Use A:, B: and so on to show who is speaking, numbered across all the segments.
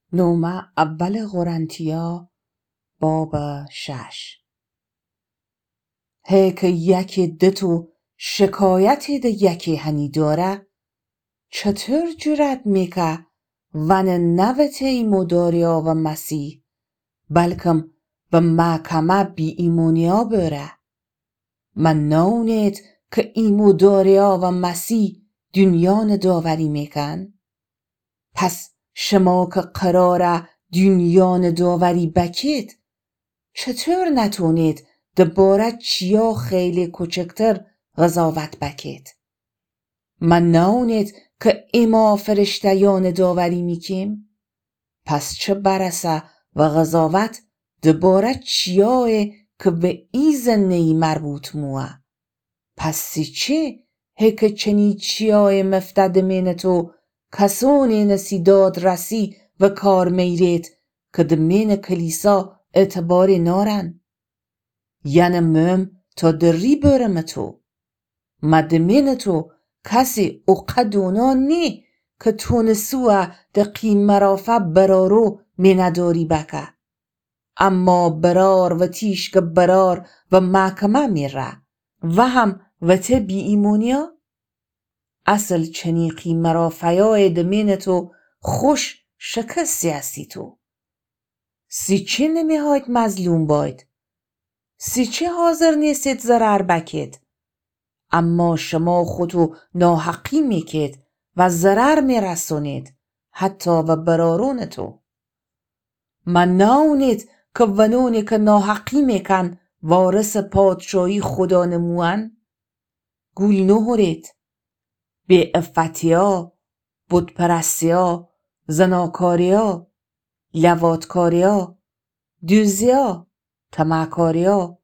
A: نومه اول قرنتیا باب 6. هی که یکی دتو شکایتی ده یکی هنی داره، چطور جرأت میکه ون نوته ایمو داریا و مسیح، بلکم به محکمه بی ایمونیا بره. من ناونید که ایمو داریا و مسیح دنیان داوری میکن؟ پس شما که قراره دنیان داوری بکید، چطور نتونید دباره چیا خیلی کوچکتر قضاوت بکید؟ من ناونید که اما فرشتیان داوری میکیم؟ پس چه برسه و قضاوت دباره چیاه که به ایزنی مربوط موه؟ پس سی چه هک چنی چیاه مفتد منتو کسانی نسیداد رسی و کار میرید که دمین کلیسا اعتباری نارن؟ یعنی مم تا دری برم تو مدمین تو کسی اقدونا نی که تونسوه ده قیمه رافه برارو مینداری بکه، اما برار و تیشک برار و محکمه میره و هم و ته بی ایمونیا؟ اصل چنی قیمه رافیای دمین تو خوش شکستی هستی تو. سی چه نمیهاید مظلوم باید؟ سی چه حاضر نیستید ضرر بکید؟ اما شما خودو ناحقی میکید و ضرر میرسونید حتی و برارون تو. من ناونید که ونونی که ناحقی میکن وارث پادشاهی خدا نموان؟ گول نهورید. بی افتیا، بتپرستیا، زناکاریا، لواطکاریا، دوزیا، طمعکاریا،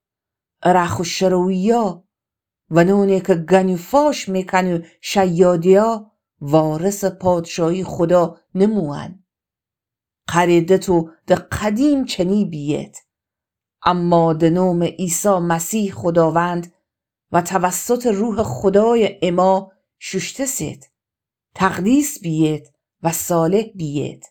A: رخوشرویا و نونی که گنیفاش میکن و شیادیا وارث پادشاهی خدا نموان. قریده تو ده قدیم چنی بیید، اما ده نوم عیسی مسیح خداوند و توسط روح خدای اما ششته سید، تقدیس بیید و صالح بیید.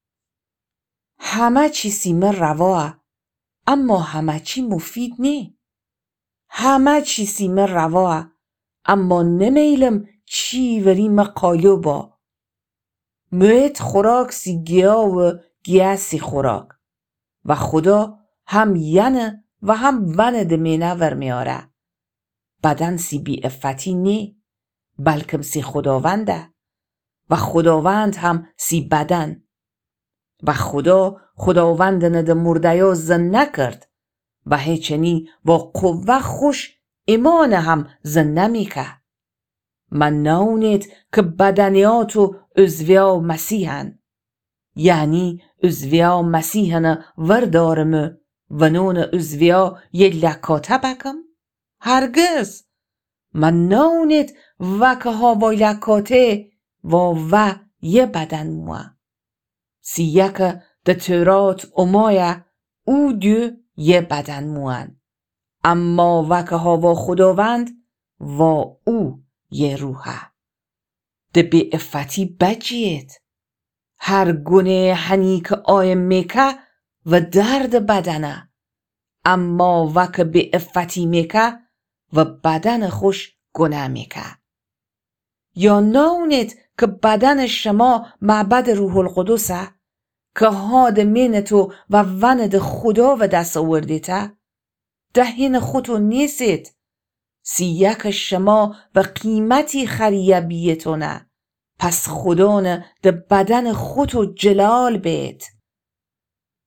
A: همه چی سیمه رواه، اما همه چی مفید نی. همه چی سیمه رواه، اما نمیلم چی وریم قایو با. مویت خوراک سی گیا و گیا سی خوراک و خدا هم ینه و هم ونه دمینه ورمیاره. بدن سی بی افتی نی، بلکم سی خداونده و خداوند هم سی بدن. و خداوند نده مردیا زن نکرد و هیچنی با قوه خوش ایمان هم زن نمیکه. من ناونید که بدنیات و عضویا مسیحن، یعنی عضویا مسیحن وردارم و نون عضویا یه لکاته بکم؟ هرگز. من ناونید وکه ها با لکاته و یه بدن موه. سی یک ده تورات امایه او دو یه بدن موان، اما وکه ها با خداوند و او یه روحه. ده بی افتی بجید. هر گونه هنی که آیم میکه و درد بدنه، اما وکه بی افتی میکه و بدن خوش گناه میکه. یا ناونید که بدن شما معبد روح القدسه که هاد من تو و وند خدا و دست آوردیته؟ دهین خودتو نیستید. سی یک شما و قیمتی خریه بیتونه، پس خدا نه ده بدن خودتو جلال بید.